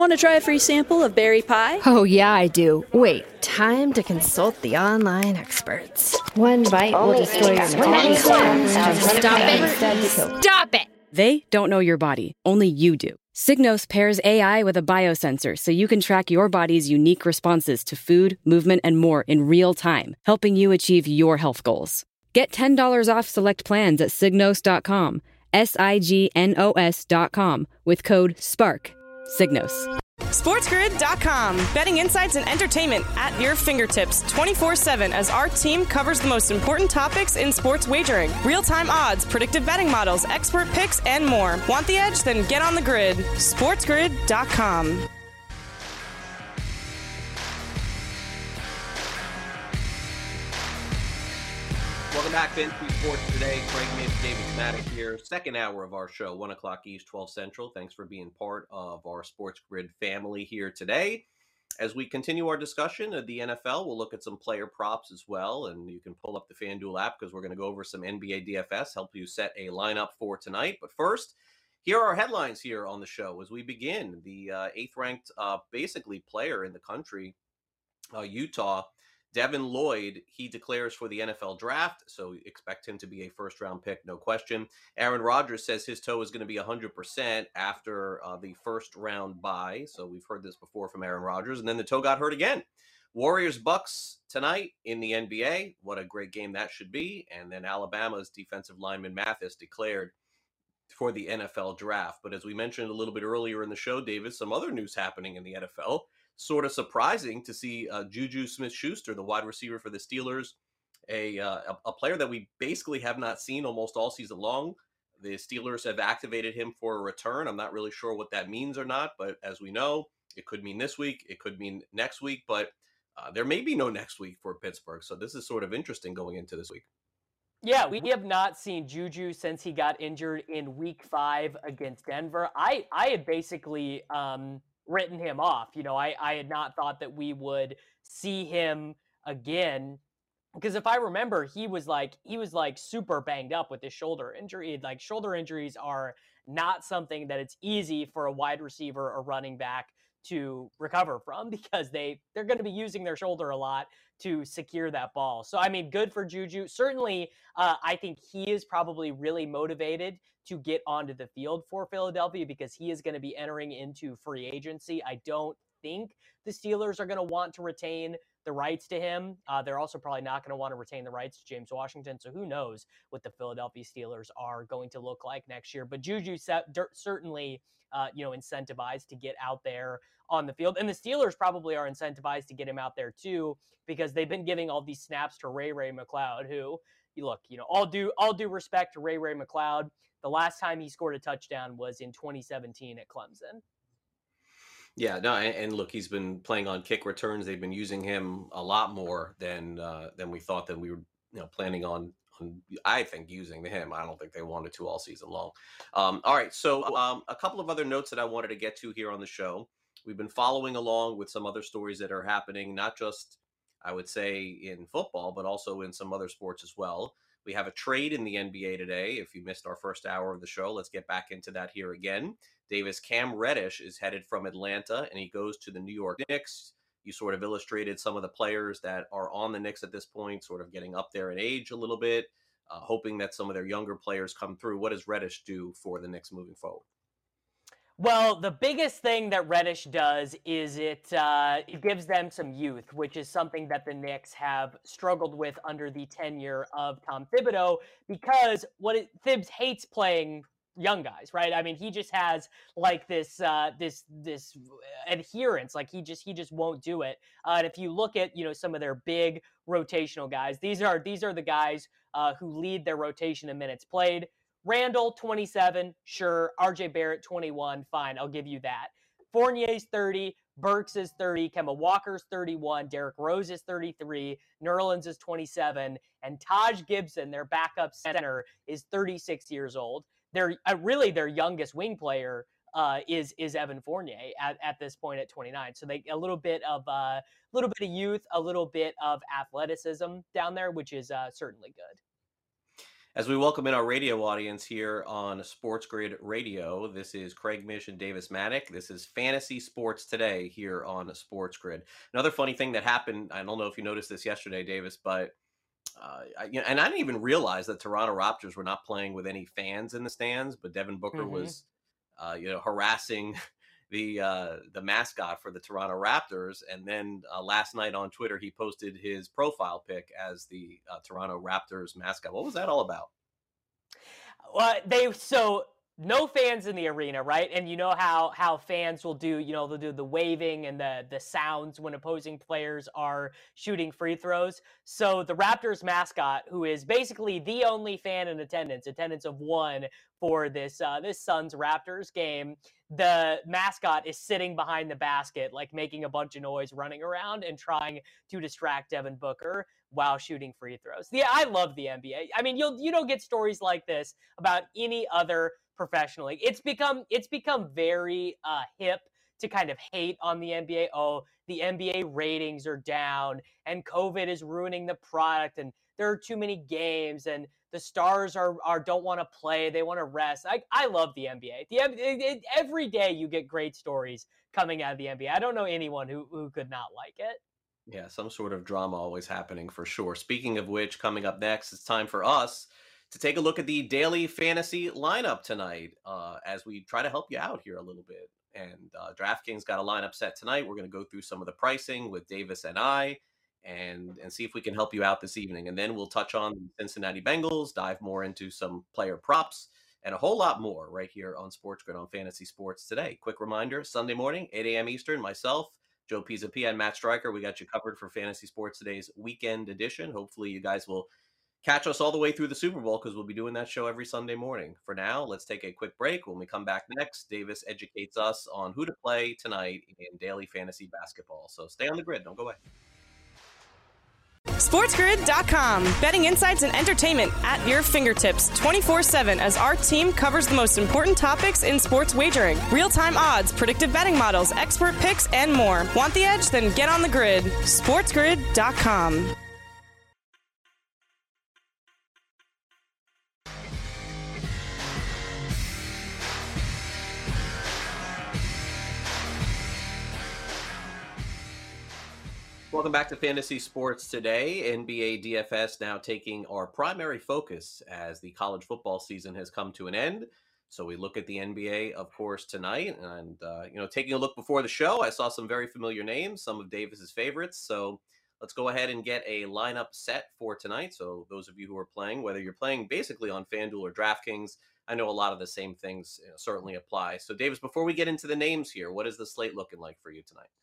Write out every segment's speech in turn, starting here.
Want to try a free sample of berry pie? Oh, yeah, I do. Wait, time to consult the online experts. One bite will destroy your Stop it! They don't know your body. Only you do. Signos pairs AI with a biosensor so you can track your body's unique responses to food, movement, and more in real time, helping you achieve your health goals. Get $10 off select plans at Signos.com, SIGNOS.com, with code SPARK. Signos. SportsGrid.com. Betting insights and entertainment at your fingertips 24/7 as our team covers the most important topics in sports wagering. Real-time odds, predictive betting models, expert picks, and more. Want the edge? Then get on the grid. SportsGrid.com. Welcome back to NC Sports Today. Craig Mish, David Smatic here. Second hour of our show, 1 o'clock East, 12 Central. Thanks for being part of our Sports Grid family here today. As we continue our discussion of the NFL, we'll look at some player props as well, and you can pull up the FanDuel app because we're going to go over some NBA DFS, help you set a lineup for tonight. But first, here are our headlines here on the show as we begin. The eighth-ranked, basically, player in the country, Utah, Devin Lloyd, he declares for the NFL draft, so expect him to be a first-round pick, no question. Aaron Rodgers says his toe is going to be 100% after the first-round bye, so we've heard this before from Aaron Rodgers, and then the toe got hurt again. Warriors-Bucks tonight in the NBA. What a great game that should be. And then Alabama's defensive lineman Mathis declared for the NFL draft. But as we mentioned a little bit earlier in the show, David, some other news happening in the NFL. Sort of surprising to see Juju Smith-Schuster, the wide receiver for the Steelers, a player that we basically have not seen almost all season long. The Steelers have activated him for a return. I'm not really sure what that means or not, but as we know, it could mean this week, it could mean next week, but there may be no next week for Pittsburgh. So this is sort of interesting going into this week. Yeah, we have not seen Juju since he got injured in Week 5 against Denver. I had basically written him off. You know, I had not thought that we would see him again, because if I remember, he was like super banged up with his shoulder injury. Like, shoulder injuries are not something that it's easy for a wide receiver or running back to recover from, because they're going to be using their shoulder a lot to secure that ball. So, I mean, good for Juju. Certainly, I think he is probably really motivated to get onto the field for Philadelphia, because he is going to be entering into free agency. I don't think the Steelers are going to want to retain the rights to him. They're also probably not going to want to retain the rights to James Washington. So who knows what the Philadelphia Steelers are going to look like next year. But Juju certainly incentivized to get out there on the field. And the Steelers probably are incentivized to get him out there too, because they've been giving all these snaps to Ray McCloud, who, all due respect to Ray McCloud, the last time he scored a touchdown was in 2017 at Clemson. Yeah, no, and look, he's been playing on kick returns. They've been using him a lot more than we thought that we were, planning on I think using him. I don't think they wanted to all season long. All right, so a couple of other notes that I wanted to get to here on the show. We've been following along with some other stories that are happening, not just, I would say, in football, but also in some other sports as well. We have a trade in the NBA today. If you missed our first hour of the show, let's get back into that here again. Davis, Cam Reddish is headed from Atlanta, and he goes to the New York Knicks. You sort of illustrated some of the players that are on the Knicks at this point, sort of getting up there in age a little bit, hoping that some of their younger players come through. What does Reddish do for the Knicks moving forward? Well, the biggest thing that Reddish does is it gives them some youth, which is something that the Knicks have struggled with under the tenure of Tom Thibodeau, because Thibs hates playing young guys, right? I mean, he just has like this adherence, like he just won't do it. And if you look at some of their big rotational guys, these are the guys who lead their rotation in minutes played. Randall, 27, sure. RJ Barrett, 21, fine, I'll give you that. Fournier's 30, Burks is 30, Kemba Walker's 31, Derrick Rose is 33, Nerlens is 27, and Taj Gibson, their backup center, is 36 years old. They're really their youngest wing player is Evan Fournier at this point at 29. So they a little bit of youth, a little bit of athleticism down there, which is certainly good. As we welcome in our radio audience here on Sports Grid Radio, this is Craig Mish and Davis Maddock. This is Fantasy Sports Today here on Sports Grid. Another funny thing that happened, I don't know if you noticed this yesterday, Davis, but and I didn't even realize that Toronto Raptors were not playing with any fans in the stands, but Devin Booker was, harassing the mascot for the Toronto Raptors. And then last night on Twitter, he posted his profile pic as the Toronto Raptors mascot. What was that all about? So no fans in the arena, right? And you know how fans will do, they'll do the waving and the sounds when opposing players are shooting free throws. So the Raptors mascot, who is basically the only fan in attendance of one for this Suns Raptors game, the mascot is sitting behind the basket, like making a bunch of noise, running around and trying to distract Devin Booker while shooting free throws. Yeah, I love the NBA. I mean, you don't get stories like this about any other professional league. It's become very hip to kind of hate on the NBA. Oh, the NBA ratings are down and COVID is ruining the product and there are too many games and the stars don't want to play. They want to rest. I love the NBA. Every day you get great stories coming out of the NBA. I don't know anyone who could not like it. Yeah, some sort of drama always happening for sure. Speaking of which, coming up next, it's time for us to take a look at the daily fantasy lineup tonight as we try to help you out here a little bit. And DraftKings got a lineup set tonight. We're going to go through some of the pricing with Davis and I and see if we can help you out this evening. And then we'll touch on the Cincinnati Bengals, dive more into some player props, and a whole lot more right here on Sports Grid on Fantasy Sports Today. Quick reminder, Sunday morning, 8 a.m. Eastern, myself, Joe Pisapia, and Matt Stryker, we got you covered for Fantasy Sports Today's weekend edition. Hopefully you guys will catch us all the way through the Super Bowl because we'll be doing that show every Sunday morning. For now, let's take a quick break. When we come back next, Davis educates us on who to play tonight in daily fantasy basketball. So stay on the grid. Don't go away. SportsGrid.com. Betting insights and entertainment at your fingertips 24/7 as our team covers the most important topics in sports wagering. Real-time odds, predictive betting models, expert picks, and more. Want the edge? Then get on the grid. SportsGrid.com. Welcome back to Fantasy Sports Today. NBA DFS now taking our primary focus as the college football season has come to an end. So we look at the NBA, of course, tonight. And, taking a look before the show, I saw some very familiar names, some of Davis's favorites. So let's go ahead and get a lineup set for tonight. So those of you who are playing, whether you're playing basically on FanDuel or DraftKings, I know a lot of the same things certainly apply. So Davis, before we get into the names here, what is the slate looking like for you tonight?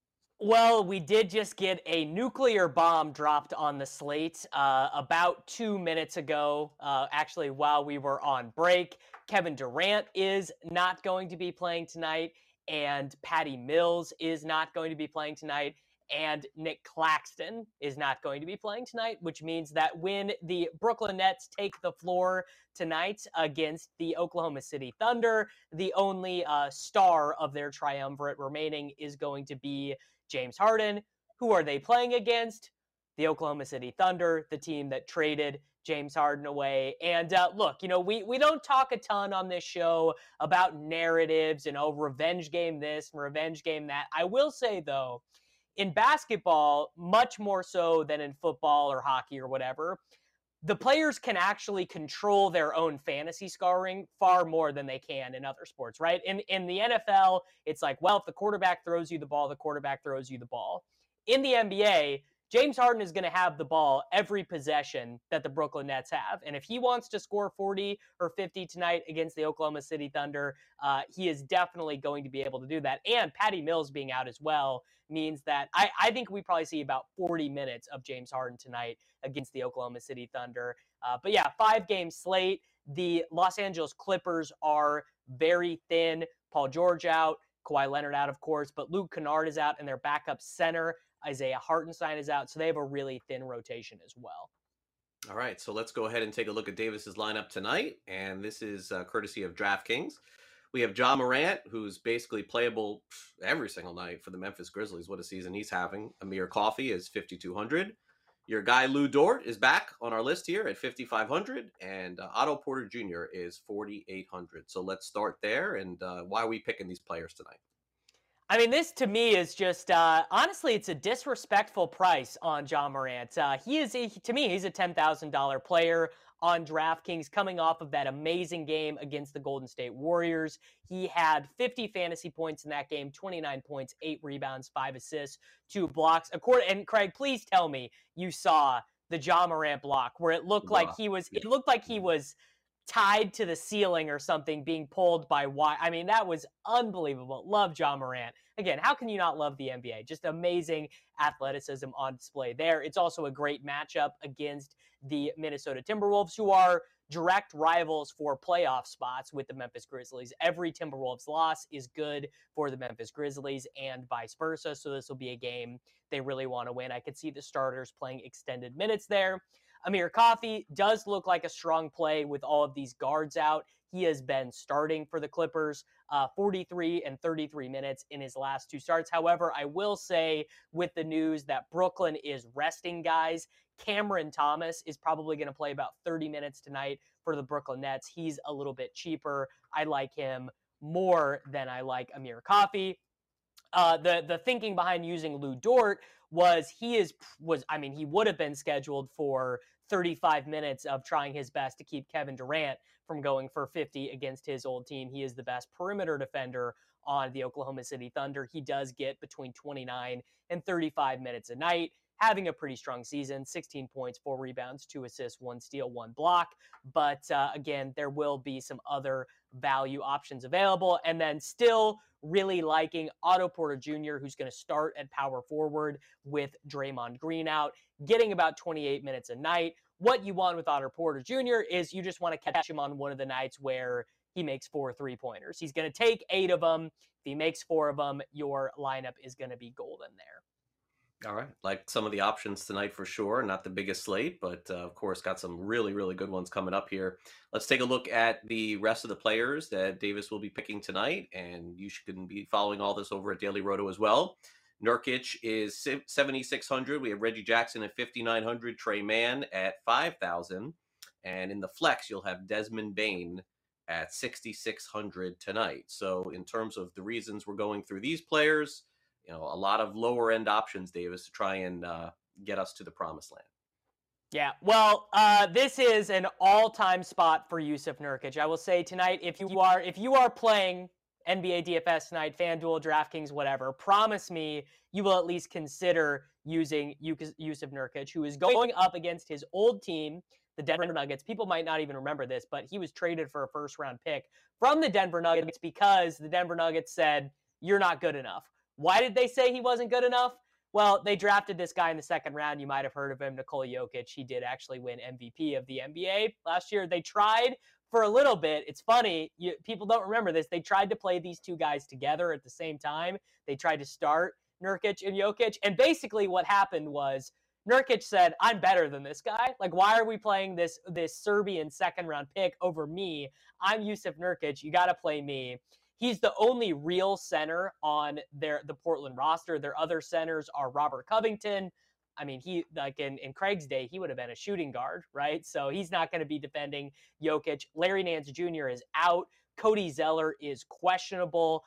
Well, we did just get a nuclear bomb dropped on the slate about 2 minutes ago, actually while we were on break. Kevin Durant is not going to be playing tonight, and Patty Mills is not going to be playing tonight, and Nick Claxton is not going to be playing tonight, which means that when the Brooklyn Nets take the floor tonight against the Oklahoma City Thunder, the only star of their triumvirate remaining is going to be James Harden. Who are they playing against? The Oklahoma City Thunder, the team that traded James Harden away. And look, we don't talk a ton on this show about narratives and, revenge game this and revenge game that. I will say, though, in basketball, much more so than in football or hockey or whatever, the players can actually control their own fantasy scoring far more than they can in other sports, right? In the NFL, it's like, well, if the quarterback throws you the ball, the quarterback throws you the ball. In the NBA, James Harden is going to have the ball every possession that the Brooklyn Nets have. And if he wants to score 40 or 50 tonight against the Oklahoma City Thunder, he is definitely going to be able to do that. And Patty Mills being out as well means that I think we probably see about 40 minutes of James Harden tonight against the Oklahoma City Thunder. But yeah, 5-game slate. The Los Angeles Clippers are very thin. Paul George out, Kawhi Leonard out, of course, but Luke Kennard is out, and their backup center, Isaiah Hartenstein, is out. So they have a really thin rotation as well. All right, so let's go ahead and take a look at Davis's lineup tonight. And this is courtesy of DraftKings. We have Ja Morant, who's basically playable every single night for the Memphis Grizzlies. What a season he's having. Amir Coffey is 5,200. Your guy Lou Dort is back on our list here at 5,500, and Otto Porter Jr. is 4,800. So let's start there. And why are we picking these players tonight? I mean, this to me is just, honestly, it's a disrespectful price on Ja Morant. To me, he's a $10,000 player on DraftKings coming off of that amazing game against the Golden State Warriors. He had 50 fantasy points in that game, 29 points, 8 rebounds, 5 assists, 2 blocks. And Craig, please tell me you saw the Ja Morant block where it looked like he was tied to the ceiling or something, being pulled by wire. I mean, that was unbelievable. Love Ja Morant. Again, how can you not love the NBA? Just amazing athleticism on display there. It's also a great matchup against the Minnesota Timberwolves, who are direct rivals for playoff spots with the Memphis Grizzlies. Every Timberwolves loss is good for the Memphis Grizzlies and vice versa. So this will be a game they really want to win. I could see the starters playing extended minutes there. Amir Coffey does look like a strong play with all of these guards out. He has been starting for the Clippers 43 and 33 minutes in his last 2 starts. However, I will say with the news that Brooklyn is resting guys, Cameron Thomas is probably going to play about 30 minutes tonight for the Brooklyn Nets. He's a little bit cheaper. I like him more than I like Amir Coffey. The thinking behind using Lou Dort was he would have been scheduled for 35 minutes of trying his best to keep Kevin Durant from going for 50 against his old team. He is the best perimeter defender on the Oklahoma City Thunder. He does get between 29 and 35 minutes a night, having a pretty strong season, 16 points, 4 rebounds, 2 assists, 1 steal, 1 block. But again, there will be some other value options available. And then still really liking Otto Porter Jr., who's going to start at power forward with Draymond Green out, getting about 28 minutes a night. What you want with Otto Porter Jr. is you just want to catch him on one of the nights where he makes 4 3-pointers. He's going to take 8 of them. If he makes 4 of them, your lineup is going to be golden there. All right. Like some of the options tonight for sure. Not the biggest slate, but of course got some really, really good ones coming up here. Let's take a look at the rest of the players that Davis will be picking tonight. And you can be following all this over at Daily Roto as well. Nurkic is 7,600. We have Reggie Jackson at 5,900. Trey Mann at 5,000. And in the flex, you'll have Desmond Bane at 6,600 tonight. So in terms of the reasons we're going through these players, a lot of lower end options, Davis, to try and get us to the promised land. Yeah, well, this is an all-time spot for Jusuf Nurkic. I will say tonight, if you are playing NBA DFS tonight, FanDuel, DraftKings, whatever, promise me you will at least consider using Jusuf Nurkic, who is going up against his old team, the Denver Nuggets. People might not even remember this, but he was traded for a first-round pick from the Denver Nuggets because the Denver Nuggets said, "You're not good enough." Why did they say he wasn't good enough? Well, they drafted this guy in the second round. You might have heard of him, Nikola Jokic. He did actually win MVP of the NBA last year. They tried for a little bit. It's funny. People don't remember this. They tried to play these two guys together at the same time. They tried to start Nurkic and Jokic. And basically what happened was Nurkic said, "I'm better than this guy. Like, why are we playing this Serbian second-round pick over me? I'm Jusuf Nurkic. You got to play me." He's the only real center on the Portland roster. Their other centers are Robert Covington. I mean, he in Craig's day, he would have been a shooting guard, right? So he's not going to be defending Jokic. Larry Nance Jr. is out. Cody Zeller is questionable.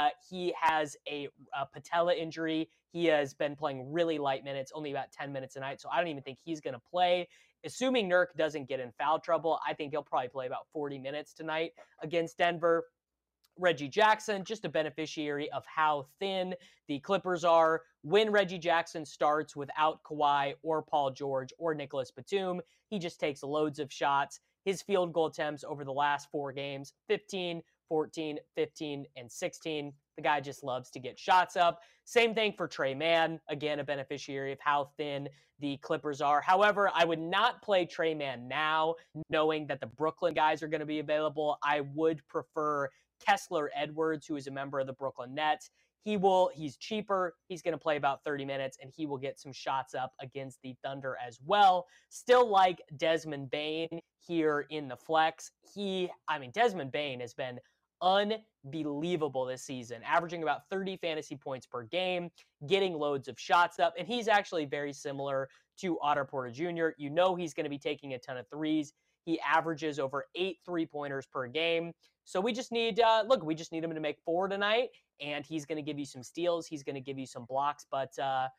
He has a patella injury. He has been playing really light minutes, only about 10 minutes a night. So I don't even think he's going to play. Assuming Nurk doesn't get in foul trouble, I think he'll probably play about 40 minutes tonight against Denver. Reggie Jackson, just a beneficiary of how thin the Clippers are. When Reggie Jackson starts without Kawhi or Paul George or Nicholas Batum, he just takes loads of shots. His field goal attempts over the last 4 games, 15, 14, 15, and 16. The guy just loves to get shots up. Same thing for Trey Mann. Again, a beneficiary of how thin the Clippers are. However, I would not play Trey Mann now, knowing that the Brooklyn guys are going to be available. I would prefer Kessler Edwards, who is a member of the Brooklyn Nets. He's cheaper. He's going to play about 30 minutes, and he will get some shots up against the Thunder as well. Still like Desmond Bane here in the flex. Desmond Bane has been unbelievable this season, averaging about 30 fantasy points per game, getting loads of shots up. And he's actually very similar to Otto Porter Jr. You know he's going to be taking a ton of threes. He averages over 8 3-pointers per game. So we just need, we just need him to make 4 tonight, and he's going to give you some steals. He's going to give you some blocks. But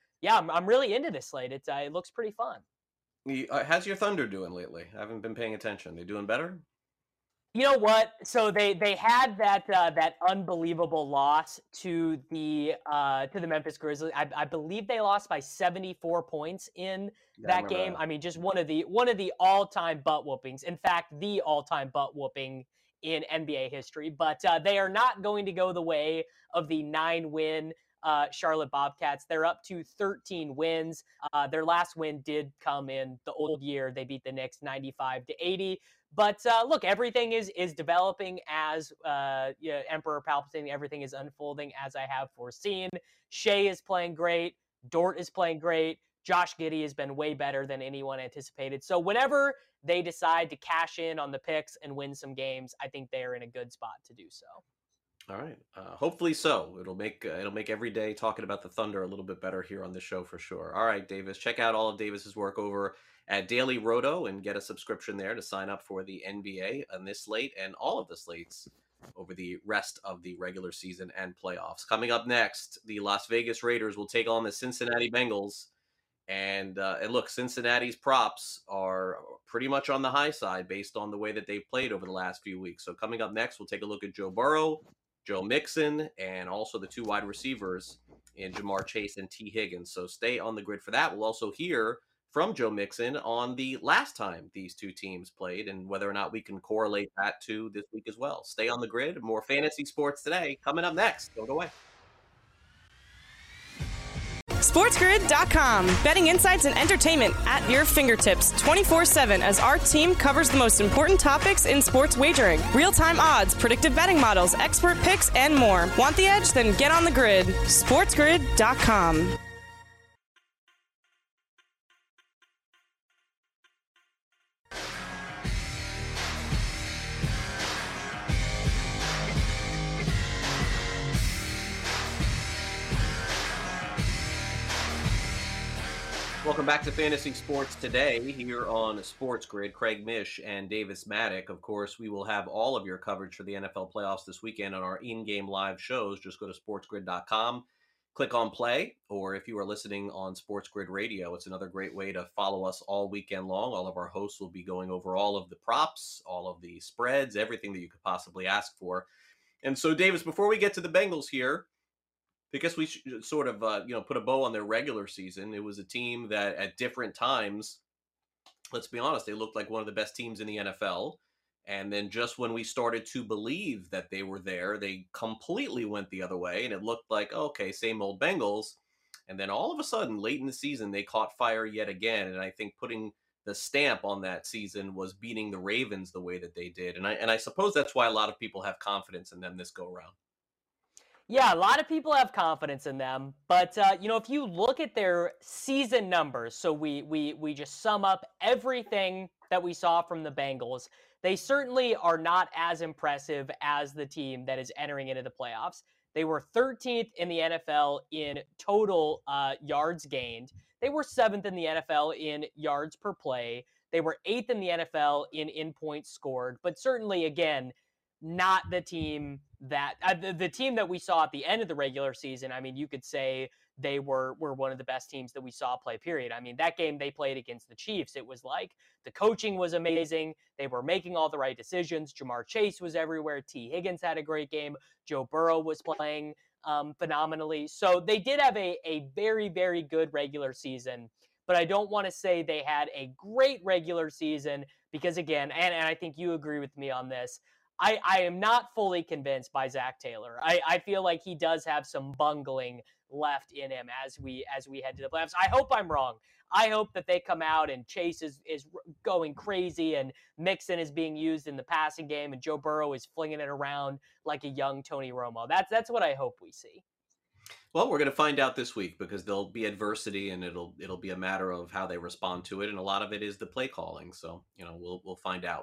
I'm really into this slate. It looks pretty fun. How's your Thunder doing lately? I haven't been paying attention. They doing better? You know what? So they had that unbelievable loss to the Memphis Grizzlies. I believe they lost by 74 points in that game. I mean, just one of the all-time butt whoopings. In fact, the all-time butt whooping in NBA history. But they are not going to go the way of the 9-win Charlotte Bobcats. They're up to 13 wins. Their last win did come in the old year. They beat the Knicks 95-80. But look, everything is developing as Emperor Palpatine. Everything is unfolding as I have foreseen. Shea is playing great. Dort is playing great. Josh Giddey has been way better than anyone anticipated. So whenever they decide to cash in on the picks and win some games, I think they are in a good spot to do so. All right. Hopefully so. It'll make every day talking about the Thunder a little bit better here on the show for sure. All right, Davis. Check out all of Davis's work over at Daily Roto and get a subscription there to sign up for the NBA on this slate and all of the slates over the rest of the regular season and playoffs. Coming up next, the Las Vegas Raiders will take on the Cincinnati Bengals. And look, Cincinnati's props are pretty much on the high side based on the way that they've played over the last few weeks. So coming up next, we'll take a look at Joe Burrow, Joe Mixon, and also the 2 wide receivers in Jamar Chase and T. Higgins. So stay on the grid for that. We'll also hear from Joe Mixon on the last time these two teams played and whether or not we can correlate that to this week as well. Stay on the grid. More fantasy sports today coming up next. Don't go away. SportsGrid.com. Betting insights and entertainment at your fingertips 24/7 as our team covers the most important topics in sports wagering. Real-time odds, predictive betting models, expert picks, and more. Want the edge? Then get on the grid. SportsGrid.com. Welcome back to Fantasy Sports Today here on Sports Grid. Craig Mish and Davis Maddock. Of course, we will have all of your coverage for the NFL playoffs this weekend on our in-game live shows. Just go to sportsgrid.com, click on play, or if you are listening on Sports Grid Radio, it's another great way to follow us all weekend long. All of our hosts will be going over all of the props, all of the spreads, everything that you could possibly ask for. And so, Davis, before we get to the Bengals here, because we should sort of, put a bow on their regular season. It was a team that at different times, let's be honest, they looked like one of the best teams in the NFL. And then just when we started to believe that they were there, they completely went the other way. And it looked like, okay, same old Bengals. And then all of a sudden, late in the season, they caught fire yet again. And I think putting the stamp on that season was beating the Ravens the way that they did. And I suppose that's why a lot of people have confidence in them this go around. Yeah, a lot of people have confidence in them, but if you look at their season numbers, so we just sum up everything that we saw from the Bengals, they certainly are not as impressive as the team that is entering into the playoffs. They were 13th in the NFL in total yards gained. They were 7th in the NFL in yards per play. They were 8th in the NFL in points scored, but certainly, again, not the team that the team that we saw at the end of the regular season. I mean, you could say they were one of the best teams that we saw play, period. I mean, that game they played against the Chiefs, it was like the coaching was amazing. They were making all the right decisions. Jamar Chase was everywhere. T. Higgins had a great game. Joe Burrow was playing phenomenally. So they did have a very, very good regular season. But I don't want to say they had a great regular season because, again, and I think you agree with me on this, I am not fully convinced by Zach Taylor. I feel like he does have some bungling left in him as we head to the playoffs. I hope I'm wrong. I hope that they come out and Chase is going crazy and Mixon is being used in the passing game and Joe Burrow is flinging it around like a young Tony Romo. That's what I hope we see. Well, we're going to find out this week because there'll be adversity and it'll be a matter of how they respond to it. And a lot of it is the play calling. So, we'll find out.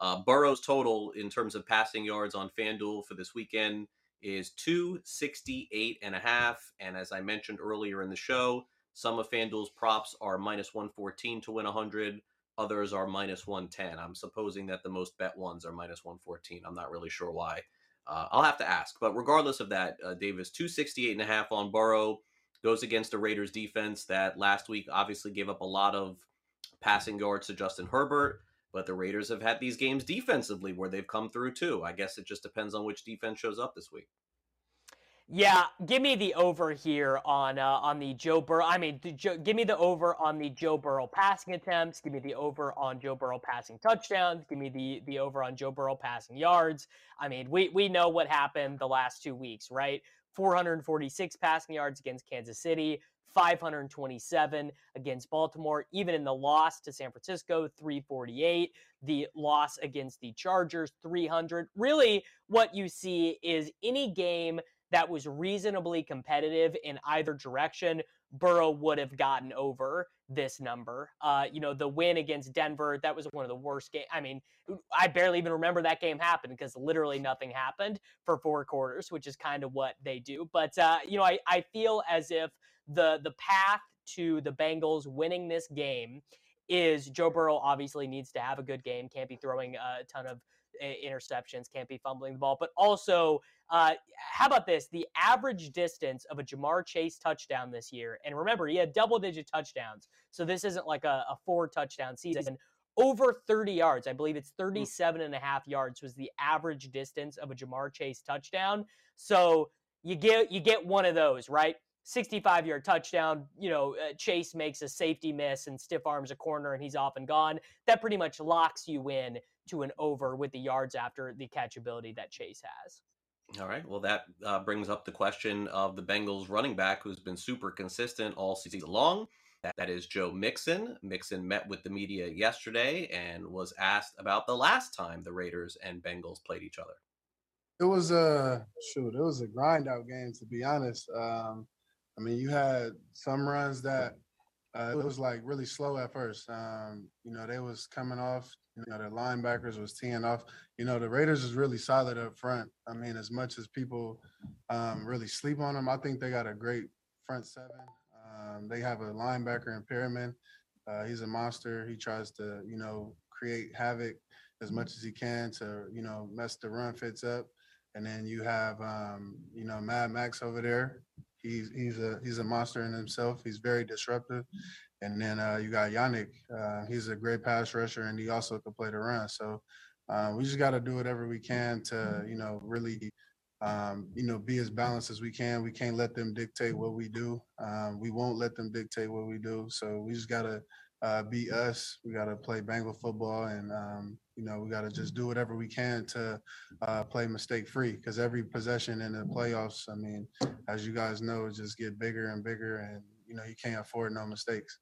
Burrow's total in terms of passing yards on FanDuel for this weekend is 268.5. And as I mentioned earlier in the show, some of FanDuel's props are minus 114 to win 100. Others are minus 110. I'm supposing that the most bet ones are minus 114. I'm not really sure why. I'll have to ask. But regardless of that, Davis, 268.5 on Burrow goes against a Raiders defense that last week obviously gave up a lot of passing yards to Justin Herbert. But the Raiders have had these games defensively where they've come through too. I guess it just depends on which defense shows up this week. Yeah, give me the over here on the Joe Burrow. Give me the over on the Joe Burrow passing attempts. Give me the over on Joe Burrow passing touchdowns. Give me the over on Joe Burrow passing yards. I mean, we know what happened the last 2 weeks, right? 446 passing yards against Kansas City, 527 against Baltimore. Even in the loss to San Francisco, 348. The loss against the Chargers, 300. Really, what you see is any game that was reasonably competitive in either direction, Burrow would have gotten over this number. The win against Denver, that was one of the worst games. I mean, I barely even remember that game happened because literally nothing happened for 4 quarters, which is kind of what they do. But, I feel as if the path to the Bengals winning this game is Joe Burrow obviously needs to have a good game, can't be throwing a ton of interceptions, can't be fumbling the ball, but also, how about this? The average distance of a Ja'Marr Chase touchdown this year, and remember, he had double-digit touchdowns, so this isn't like a 4-touchdown season. Over 30 yards, I believe it's 37.5 yards was the average distance of a Ja'Marr Chase touchdown. So you get one of those, right? 65-yard touchdown, Chase makes a safety miss and stiff arms a corner and he's off and gone. That pretty much locks you in to an over with the yards after the catchability that Chase has. All right. Well, that brings up the question of the Bengals running back who's been super consistent all season long. That is Joe Mixon. Mixon met with the media yesterday and was asked about the last time the Raiders and Bengals played each other. It was a grind out game, to be honest. You had some runs that it was like really slow at first. They was coming off, their linebackers was teeing off. The Raiders is really solid up front. As much as people really sleep on them, I think they got a great front seven. They have a linebacker in Perriman. He's a monster. He tries to, create havoc as much as he can to, mess the run fits up. And then you have, Mad Max over there. He's a monster in himself. He's very disruptive. And then you got Yannick. He's a great pass rusher, and he also can play the run. So we just got to do whatever we can to, really, be as balanced as we can. We can't let them dictate what we do. We won't let them dictate what we do. So we just got to be us. We got to play Bengal football, and we got to just do whatever we can to play mistake free, because every possession in the playoffs, as you guys know, just get bigger and bigger, and you can't afford no mistakes.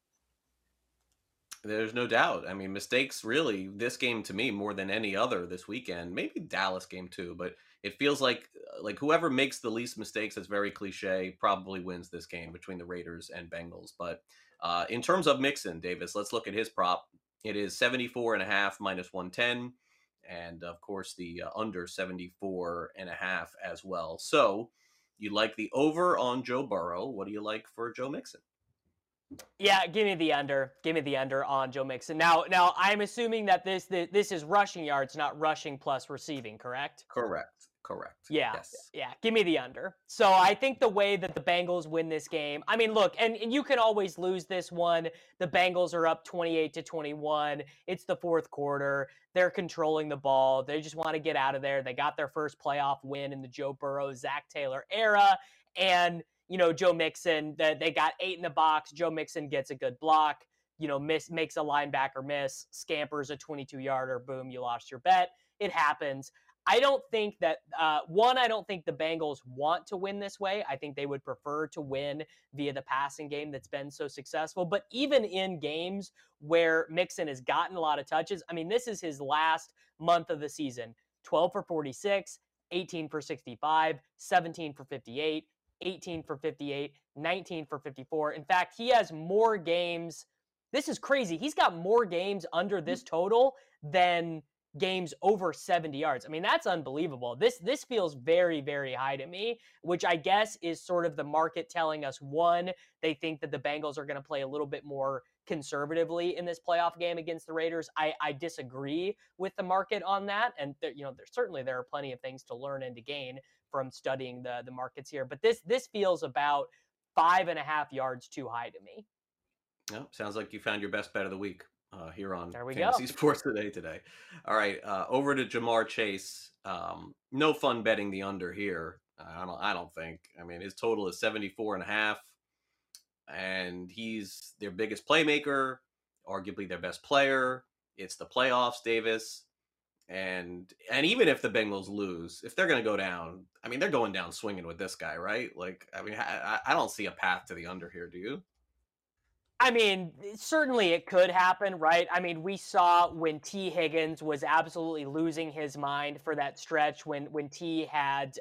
There's no doubt. Mistakes really, this game to me more than any other this weekend, maybe Dallas game too, but it feels like whoever makes the least mistakes, that's very cliche, probably wins this game between the Raiders and Bengals. But in terms of Mixon, Davis, let's look at his prop. It is 74.5 minus 110. And of course the under 74.5 as well. So you like the over on Joe Burrow. What do you like for Joe Mixon? Yeah, give me the under. Give me the under on Joe Mixon. Now I'm assuming that this is rushing yards, not rushing plus receiving, correct? Correct. Yeah. Yes. Yeah. Give me the under. So I think the way that the Bengals win this game, look, and you can always lose this one. The Bengals are up 28-21. It's the fourth quarter. They're controlling the ball. They just want to get out of there. They got their first playoff win in the Joe Burrow, Zach Taylor era. And, Joe Mixon, they got 8 in the box. Joe Mixon gets a good block, makes a linebacker miss, scampers a 22-yarder. Boom, you lost your bet. It happens. I don't think that, I don't think the Bengals want to win this way. I think they would prefer to win via the passing game that's been so successful. But even in games where Mixon has gotten a lot of touches, this is his last month of the season. 12 for 46, 18 for 65, 17 for 58, 18 for 58, 19 for 54. In fact, he has more games. This is crazy. He's got more games under this total than games over 70 yards. I mean, that's unbelievable. This feels very, very high to me, which I guess is sort of the market telling us, one, they think that the Bengals are going to play a little bit more conservatively in this playoff game against the Raiders. I disagree with the market on that. And there are plenty of things to learn and to gain from studying the markets here. But this feels about 5.5 yards too high to me. No, sounds like you found your best bet of the week here on There we Fantasy go. Sports today. All right, over to Ja'Marr Chase. No fun betting the under here. I don't think. I mean, his total is 74.5, and he's their biggest playmaker, arguably their best player. It's the playoffs, Davis. And even if the Bengals lose, if they're going to go down, I mean, they're going down swinging with this guy, right? Like, I mean, I don't see a path to the under here, do you? I mean, certainly it could happen, right? I mean, we saw when T. Higgins was absolutely losing his mind for that stretch when T had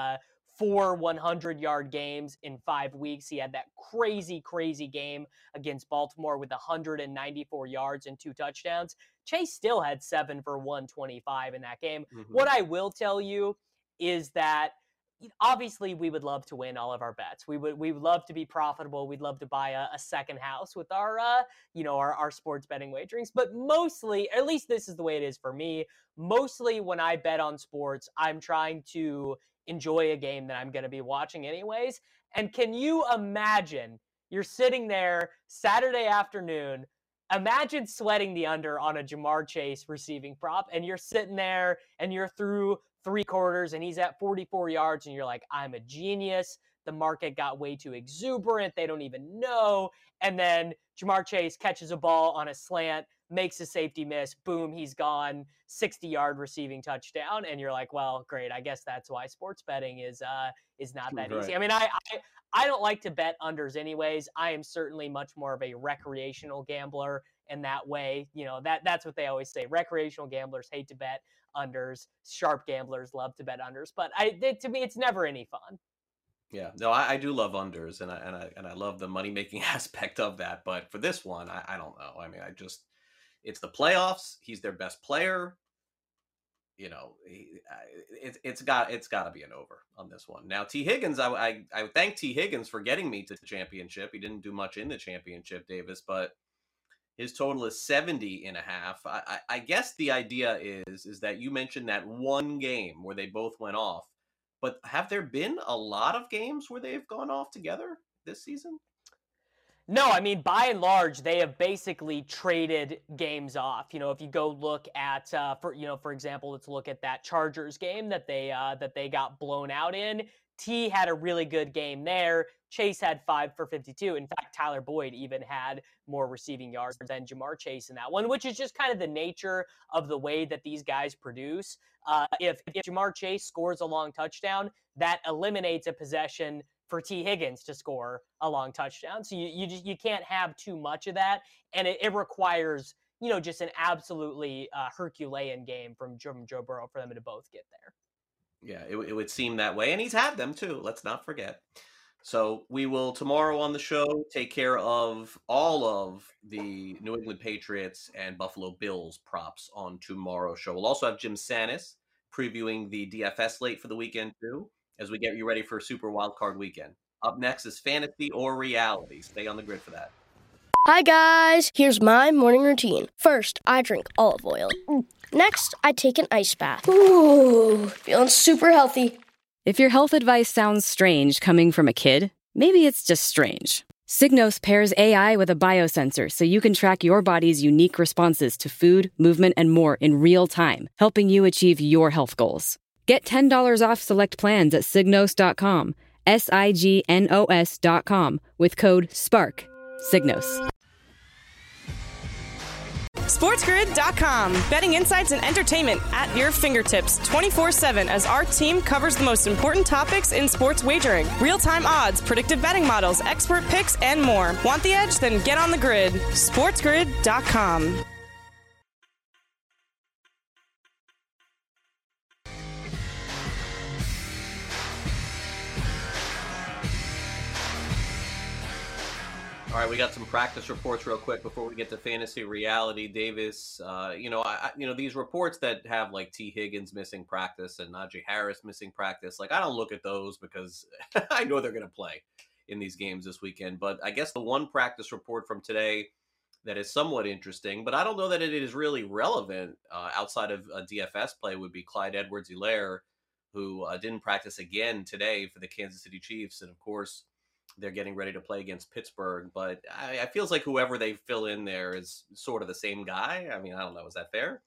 4 100-yard games in 5 weeks. He had that crazy game against Baltimore with 194 yards and 2 touchdowns. Chase still had 7 for 125 in that game. Mm-hmm. What I will tell you is that obviously we would love to win all of our bets. We would love to be profitable. We'd love to buy a second house with our sports betting wagerings. But mostly, at least this is the way it is for me, mostly when I bet on sports, I'm trying to enjoy a game that I'm going to be watching anyways. And can you imagine you're sitting there Saturday afternoon, imagine sweating the under on a Ja'Marr Chase receiving prop, and you're sitting there and you're through 3 quarters and he's at 44 yards and you're like, I'm a genius. The market got way too exuberant. They don't even know. And then Ja'Marr Chase catches a ball on a slant, makes a safety miss. Boom, he's gone. 60-yard receiving touchdown. And you're like, well, great. I guess that's why sports betting is not that easy. I mean, I don't like to bet unders anyways. I am certainly much more of a recreational gambler in that way. That's what they always say. Recreational gamblers hate to bet unders. Sharp gamblers love to bet unders. But to me, it's never any fun. Yeah, no, I do love unders, and I love the money making aspect of that. But for this one, I don't know. I mean, it's the playoffs. He's their best player. It's got to be an over on this one. Now, T. Higgins, I thank T. Higgins for getting me to the championship. He didn't do much in the championship, Davis, but his total is 70.5. I guess the idea is that you mentioned that one game where they both went off, but have there been a lot of games where they've gone off together this season? No, I mean, by and large, they have basically traded games off. If you go look at, for example, let's look at that Chargers game that they got blown out in. T had a really good game there. Chase had 5 for 52. In fact, Tyler Boyd even had more receiving yards than Ja'Marr Chase in that one, which is just kind of the nature of the way that these guys produce. If Ja'Marr Chase scores a long touchdown, that eliminates a possession for T. Higgins to score a long touchdown. So you can't have too much of that. And it requires, just an absolutely Herculean game from Joe Burrow for them to both get there. Yeah, it would seem that way. And he's had them too. Let's not forget. So we will tomorrow on the show take care of all of the New England Patriots and Buffalo Bills props on tomorrow's show. We'll also have Jim Sanis previewing the DFS slate for the weekend too, as we get you ready for Super Wildcard Weekend. Up next is Fantasy or Reality. Stay on the grid for that. Hi, guys. Here's my morning routine. First, I drink olive oil. Next, I take an ice bath. Ooh, feeling super healthy. If your health advice sounds strange coming from a kid, maybe it's just strange. Signos pairs AI with a biosensor so you can track your body's unique responses to food, movement, and more in real time, helping you achieve your health goals. Get $10 off select plans at Signos.com, SIGNOS.com, with code SPARK. Signos. SportsGrid.com. Betting insights and entertainment at your fingertips 24/7 as our team covers the most important topics in sports wagering. Real-time odds, predictive betting models, expert picks, and more. Want the edge? Then get on the grid. SportsGrid.com. All right, we got some practice reports real quick before we get to fantasy reality. Davis, these reports that have like T. Higgins missing practice and Najee Harris missing practice, like I don't look at those because I know they're going to play in these games this weekend. But I guess the one practice report from today that is somewhat interesting, but I don't know that it is really relevant outside of a DFS play would be Clyde Edwards-Helaire, who didn't practice again today for the Kansas City Chiefs. And of course, they're getting ready to play against Pittsburgh, but I feels like whoever they fill in there is sort of the same guy. I mean, I don't know. Is that fair?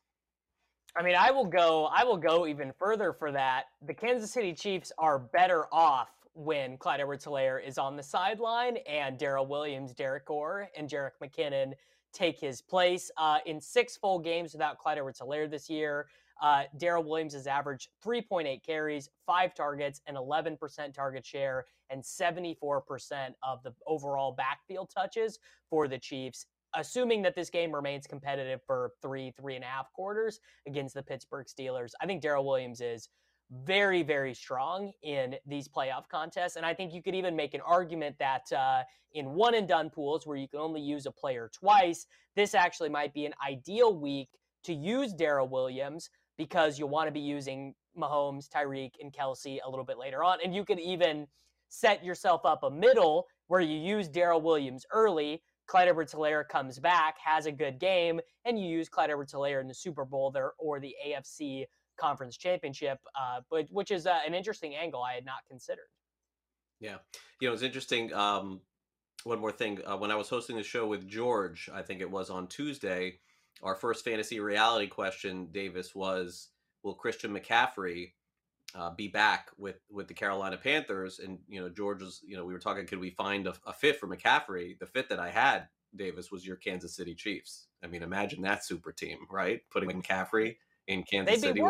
I mean, I will go even further for that. The Kansas City Chiefs are better off when Clyde Edwards-Helaire is on the sideline and Darrell Williams, Derek Gore, and Jerick McKinnon take his place. In 6 full games without Clyde Edwards-Helaire this year, Darrell Williams has averaged 3.8 carries, 5 targets, an 11% target share, and 74% of the overall backfield touches for the Chiefs. Assuming that this game remains competitive for 3.5 quarters against the Pittsburgh Steelers, I think Darrell Williams is very, very strong in these playoff contests. And I think you could even make an argument that in one-and-done pools where you can only use a player twice, this actually might be an ideal week to use Darrell Williams because you'll want to be using Mahomes, Tyreek, and Kelsey a little bit later on. And you could even set yourself up a middle where you use Darrell Williams early, Clyde Edwards-Helaire comes back, has a good game, and you use Clyde Edwards-Helaire in the Super Bowl or the AFC Conference Championship, which is an interesting angle I had not considered. Yeah. It's interesting. One more thing. When I was hosting the show with George, I think it was on Tuesday, our first fantasy reality question, Davis, was, will Christian McCaffrey be back with the Carolina Panthers? And, George was, we were talking, could we find a fit for McCaffrey? The fit that I had, Davis, was your Kansas City Chiefs. I mean, imagine that super team, right? Putting McCaffrey in Kansas City.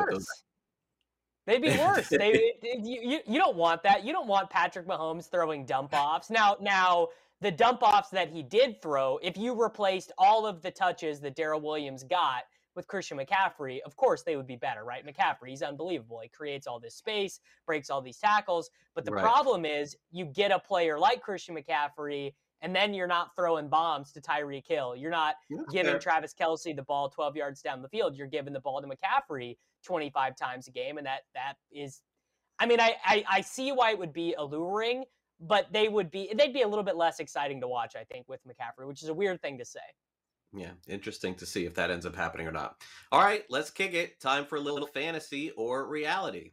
They'd be worse. You don't want that. You don't want Patrick Mahomes throwing dump-offs. Now, the dump-offs that he did throw, if you replaced all of the touches that Darrell Williams got with Christian McCaffrey, of course they would be better, right? McCaffrey, he's unbelievable. He creates all this space, breaks all these tackles. But the problem is you get a player like Christian McCaffrey, and then you're not throwing bombs to Tyreek Hill. You're not giving Travis Kelce the ball 12 yards down the field. You're giving the ball to McCaffrey 25 times a game. And that is, I mean, I see why it would be alluring, but they'd be a little bit less exciting to watch, I think, with McCaffrey, which is a weird thing to say. Yeah, interesting to see if that ends up happening or not. All right, let's kick it. Time for a little fantasy or reality.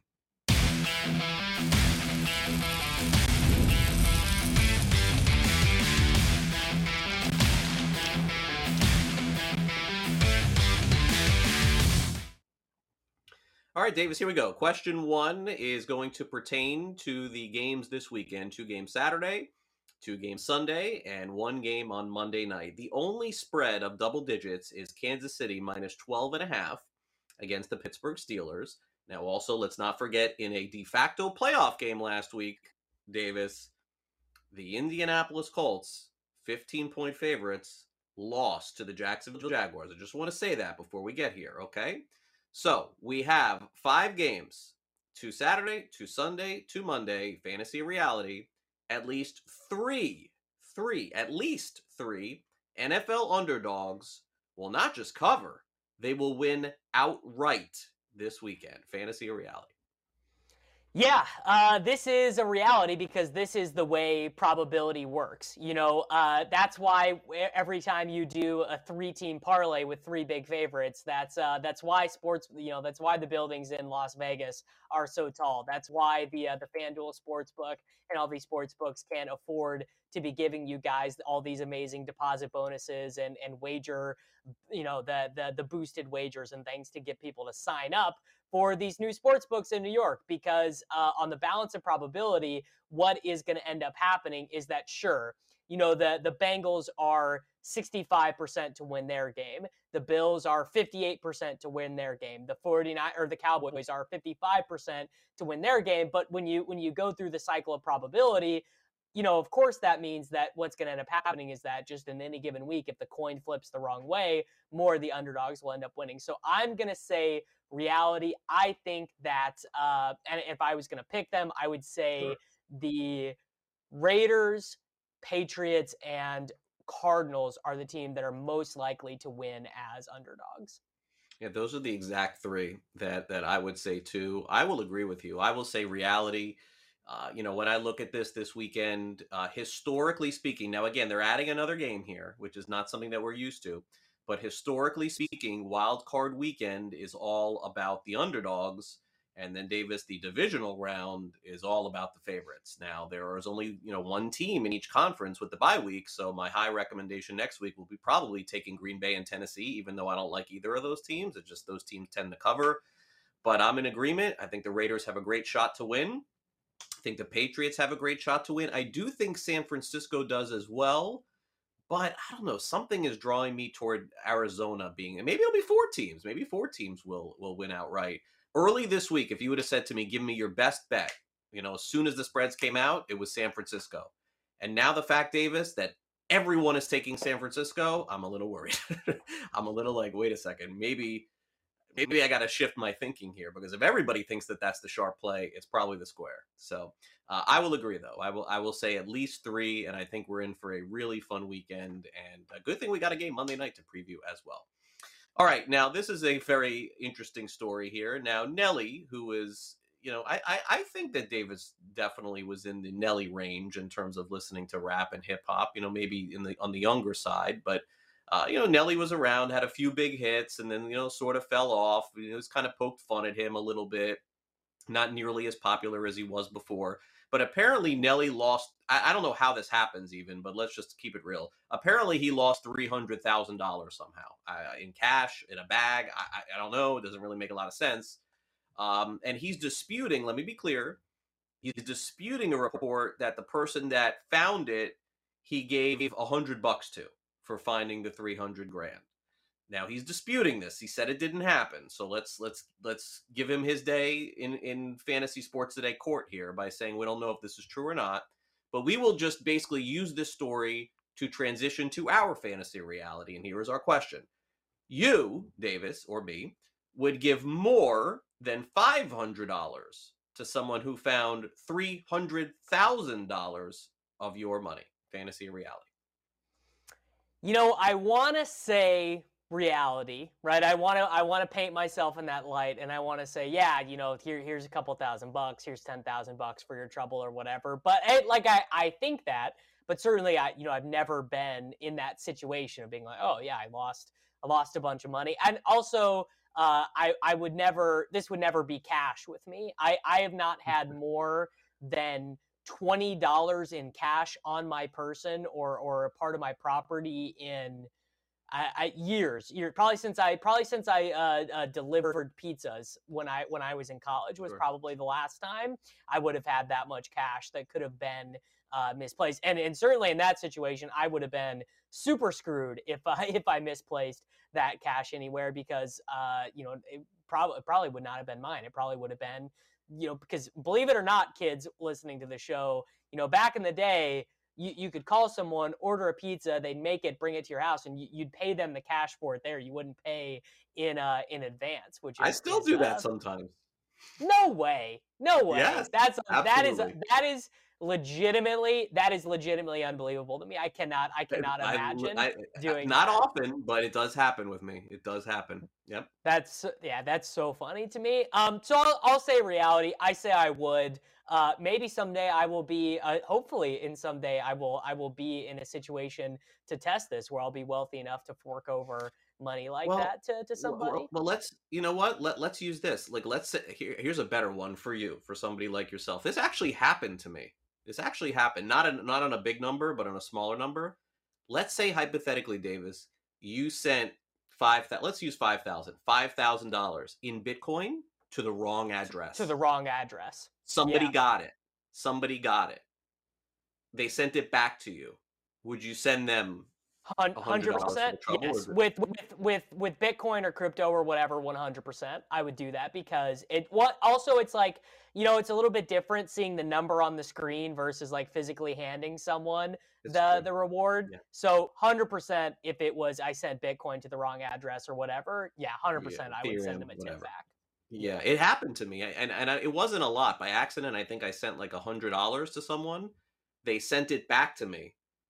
All right, Davis, here we go. Question 1 is going to pertain to the games this weekend. 2 games Saturday, 2 games Sunday, and 1 game on Monday night. The only spread of double digits is Kansas City minus 12.5 against the Pittsburgh Steelers. Now, also, let's not forget, in a de facto playoff game last week, Davis, the Indianapolis Colts, 15-point favorites, lost to the Jacksonville Jaguars. I just want to say that before we get here, okay? So we have 5 games, 2 Saturday, 2 Sunday, 2 Monday, fantasy reality, at least three NFL underdogs will not just cover, they will win outright this weekend. Fantasy or reality? Yeah, this is a reality because this is the way probability works. That's why every time you do a 3-team parlay with 3 big favorites, that's why sports, that's why the buildings in Las Vegas are so tall. That's why the FanDuel Sportsbook and all these sports books can't afford to be giving you guys all these amazing deposit bonuses and wager, the boosted wagers and things to get people to sign up for these new sports books in New York, because on the balance of probability, what is going to end up happening is that, sure, the Bengals are 65% to win their game. The Bills are 58% to win their game. The Cowboys are 55% to win their game. But when you go through the cycle of probability, of course, that means that what's going to end up happening is that just in any given week, if the coin flips the wrong way, more of the underdogs will end up winning. So I'm going to say reality. I think that, and if I was going to pick them, I would say the Raiders, Patriots, and Cardinals are the team that are most likely to win as underdogs. Yeah, those are the exact three that I would say too. I will agree with you. I will say reality. When I look at this weekend, historically speaking, now again, they're adding another game here, which is not something that we're used to. But historically speaking, wild card weekend is all about the underdogs. And then Davis, the divisional round is all about the favorites. Now, there is only, one team in each conference with the bye week. So my high recommendation next week will be probably taking Green Bay and Tennessee, even though I don't like either of those teams. It's just those teams tend to cover. But I'm in agreement. I think the Raiders have a great shot to win. I think the Patriots have a great shot to win. I do think San Francisco does as well. But I don't know, something is drawing me toward Arizona being, and maybe it'll be 4 teams. Maybe 4 teams will win outright. Early this week, if you would have said to me, give me your best bet, as soon as the spreads came out, it was San Francisco. And now the fact, Davis, that everyone is taking San Francisco, I'm a little worried. I'm a little like, wait a second, maybe I got to shift my thinking here, because if everybody thinks that that's the sharp play, it's probably the square. So I will agree, though. I will say at least 3, and I think we're in for a really fun weekend. And a good thing we got a game Monday night to preview as well. All right, now this is a very interesting story here. Now Nelly, who is, I think that Davis definitely was in the Nelly range in terms of listening to rap and hip hop. Maybe on the younger side, but. Nelly was around, had a few big hits, and then, sort of fell off. It was kind of poked fun at him a little bit. Not nearly as popular as he was before. But apparently Nelly lost, I don't know how this happens even, but let's just keep it real. Apparently he lost $300,000 somehow in cash, in a bag. I don't know. It doesn't really make a lot of sense. And he's disputing, let me be clear, he's disputing a report that the person that found it, he gave $100 to. For finding the $300,000. Now he's disputing this. He said it didn't happen. So let's give him his day in Fantasy Sports Today court here by saying we don't know if this is true or not. But we will just basically use this story to transition to our fantasy reality. And here is our question. You, Davis, or me, would give more than $500 to someone who found $300,000 of your money. Fantasy or reality? I want to say reality, right? I want to paint myself in that light, and I want to say, yeah, here's a couple $1,000, here's $10,000 for your trouble or whatever. But I think that, but certainly I've never been in that situation of being like, oh yeah, I lost a bunch of money, and also this would never be cash with me. I have not had more than $20 in cash on my person or a part of my property in years. Probably since I delivered pizzas when I was in college was probably the last time I would have had that much cash that could have been misplaced. And certainly in that situation, I would have been super screwed if I misplaced that cash anywhere, because it probably would not have been mine. It probably would have been. Because believe it or not, kids listening to the show, back in the day, you could call someone, order a pizza, they'd make it, bring it to your house, and you'd pay them the cash for it there. You wouldn't pay in advance, which I still do that sometimes. No way. Yes, that is legitimately unbelievable to me. I cannot imagine doing not that. Often, but it does happen with me. It does happen. Yep. That's so funny to me. So I'll say reality. I say I would. Maybe someday I will be. Hopefully, someday I will be in a situation to test this, where I'll be wealthy enough to fork over money like that to somebody. Well, let's use this. Like, let's say here's a better one for you, for somebody like yourself. This actually happened to me. This actually happened, not on a big number, but on a smaller number. Let's say hypothetically, Davis, you sent let's use $5,000 in Bitcoin to the wrong address. Somebody got it. They sent it back to you. Would you send them 100%? Yes. With Bitcoin or crypto or whatever, 100%. I would do that, because it's like, it's a little bit different seeing the number on the screen versus like physically handing someone the reward. Yeah. So 100%, if it was I sent Bitcoin to the wrong address or whatever, 100% I would send them a tip back. Yeah, it happened to me, and it wasn't a lot. By accident, I think I sent like $100 to someone. They sent it back to me,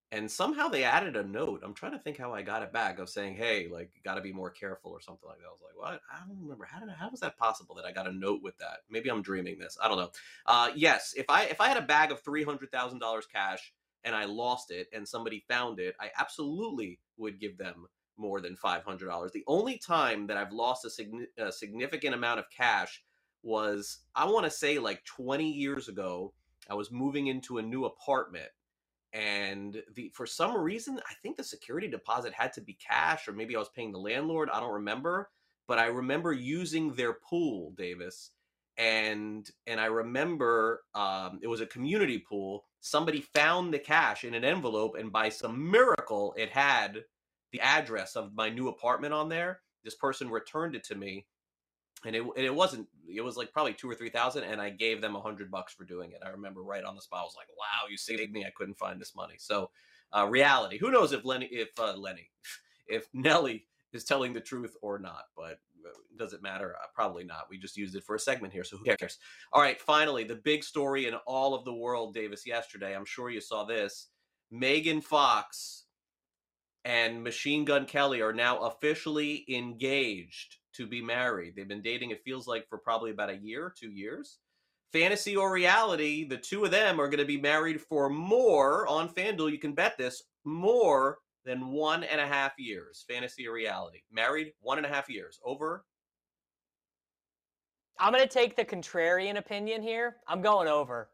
And somehow they added a note. I'm trying to think how I got it back of saying, "Hey, like, got to be more careful" or something like that. I was like, "What? I don't remember. How was that possible that I got a note with that? Maybe I'm dreaming this. I don't know." Yes, if I had a bag of $300,000 cash and I lost it and somebody found it, I absolutely would give them more than $500. The only time that I've lost a significant amount of cash was, I want to say, like 20 years ago. I was moving into a new apartment, and for some reason, I think the security deposit had to be cash, or maybe I was paying the landlord. I don't remember, but I remember using their pool, Davis, and I remember it was a community pool. Somebody found the cash in an envelope, and by some miracle, it had the address of my new apartment on there. This person returned it to me, and it wasn't, it was like probably 2 or 3,000, and I gave them $100 for doing it. I remember right on the spot. I was like, wow, you saved me. I couldn't find this money. So reality, who knows if if Nelly is telling the truth or not, but does it matter? Probably not. We just used it for a segment here, so who cares? All right, finally, the big story in all of the world, Davis, yesterday, I'm sure you saw this. Megan Fox and Machine Gun Kelly are now officially engaged to be married. They've been dating, it feels like, for probably about a year, 2 years. Fantasy or reality, the two of them are going to be married for more, on FanDuel, you can bet this, more than 1.5 years. Fantasy or reality. Married 1.5 years. Over? I'm going to take the contrarian opinion here. I'm going over.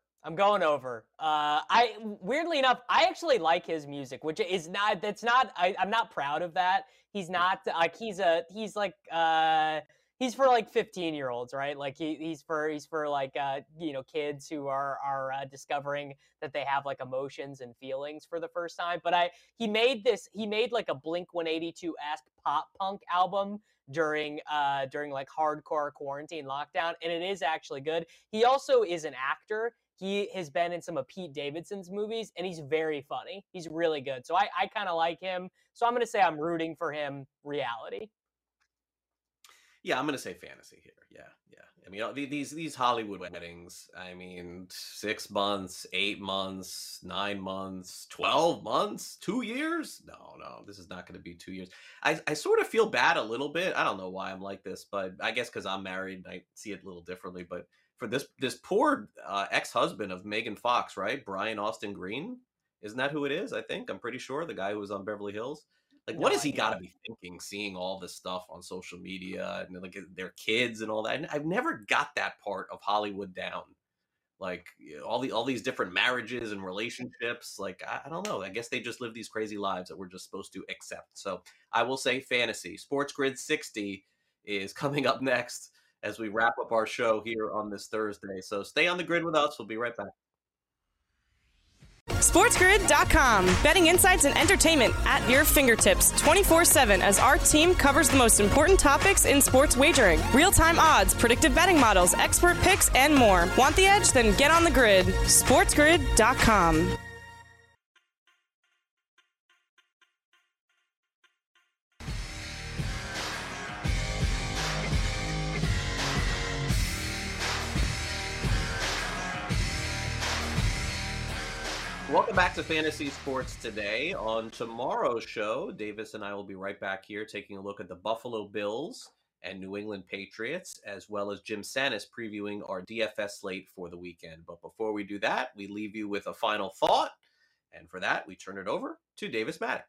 Weirdly enough, I actually like his music, which is not, I'm not proud of that. He's not like, he's for like 15-year-olds, right? Like he's for like, kids who are discovering that they have like emotions and feelings for the first time. But he made like a Blink-182-esque pop punk album during like hardcore quarantine lockdown, and it is actually good. He also is an actor. He has been in some of Pete Davidson's movies, and he's very funny. He's really good. So I kind of like him. So I'm going to say I'm rooting for him. Reality. Yeah, I'm going to say fantasy here. Yeah. I mean, these Hollywood weddings, I mean, 6 months, 8 months, 9 months, 12 months, 2 years? No, this is not going to be 2 years. I sort of feel bad a little bit. I don't know why I'm like this, but I guess because I'm married, I see it a little differently. But for this poor ex-husband of Megan Fox, right? Brian Austin Green. Isn't that who it is? I think. I'm pretty sure. The guy who was on Beverly Hills. Like, what does he got to be thinking, seeing all this stuff on social media and like their kids and all that? And I've never got that part of Hollywood down. Like, all these different marriages and relationships. Like, I don't know. I guess they just live these crazy lives that we're just supposed to accept. So I will say fantasy. Sports Grid 60 is coming up next as we wrap up our show here on this Thursday. So stay on the grid with us. We'll be right back. SportsGrid.com. Betting insights and entertainment at your fingertips 24/7 as our team covers the most important topics in sports wagering. Real-time odds, predictive betting models, expert picks, and more. Want the edge? Then get on the grid. SportsGrid.com. Welcome back to Fantasy Sports Today. On tomorrow's show, Davis and I will be right back here taking a look at the Buffalo Bills and New England Patriots, as well as Jim Sannes previewing our DFS slate for the weekend. But before we do that, we leave you with a final thought. And for that, we turn it over to Davis Maddock.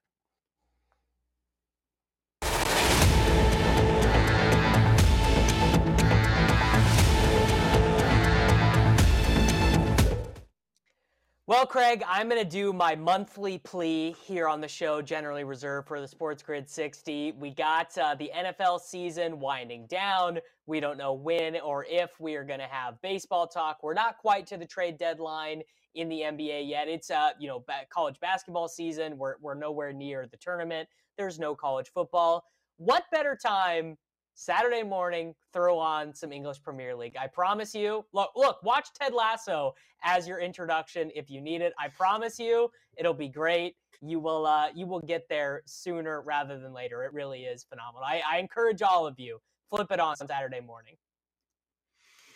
Well, Craig, I'm going to do my monthly plea here on the show, generally reserved for the Sports Grid 60. We got the NFL season winding down. We don't know when or if we are going to have baseball talk. We're not quite to the trade deadline in the NBA yet. It's college basketball season. We're nowhere near the tournament. There's no college football. What better time Saturday morning, throw on some English Premier League. I promise you, look, watch Ted Lasso as your introduction if you need it. I promise you, it'll be great. You will get there sooner rather than later. It really is phenomenal. I encourage all of you, flip it on Saturday morning.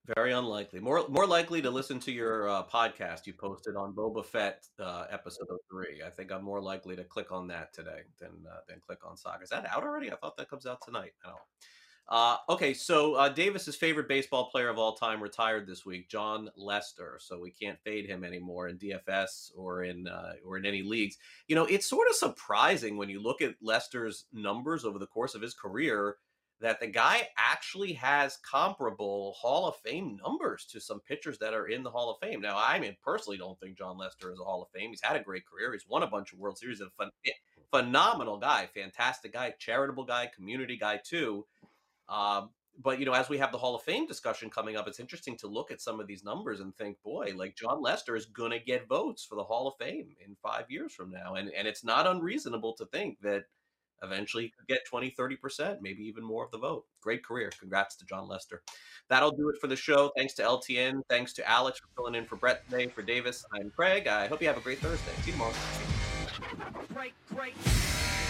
Very unlikely. More likely to listen to your podcast you posted on Boba Fett episode 3. I think I'm more likely to click on that today than click on Saga. Is that out already? I thought that comes out tonight. I don't know. Okay, so Davis's favorite baseball player of all time retired this week, Jon Lester. So we can't fade him anymore in DFS or in any leagues. You know, it's sort of surprising when you look at Lester's numbers over the course of his career that the guy actually has comparable Hall of Fame numbers to some pitchers that are in the Hall of Fame. Now, I mean, personally don't think Jon Lester is a Hall of Fame. He's had a great career. He's won a bunch of World Series. A phenomenal guy, fantastic guy, charitable guy, community guy too. But, you know, as we have the Hall of Fame discussion coming up, it's interesting to look at some of these numbers and think, boy, like Jon Lester is going to get votes for the Hall of Fame in 5 years from now. And it's not unreasonable to think that eventually he could get 20-30%, maybe even more of the vote. Great career. Congrats to Jon Lester. That'll do it for the show. Thanks to LTN. Thanks to Alex for filling in for Brett today. For Davis, I'm Craig. I hope you have a great Thursday. See you tomorrow. Great.